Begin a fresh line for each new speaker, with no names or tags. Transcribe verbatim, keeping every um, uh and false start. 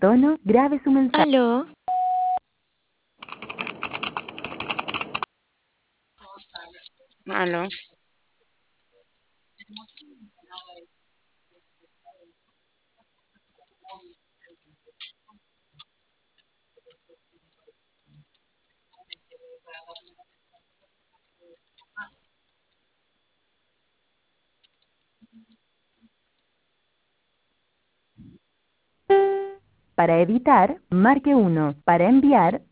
tono, grabe su mensaje.
Aló.
Aló.
Para editar, marque uno. Para enviar,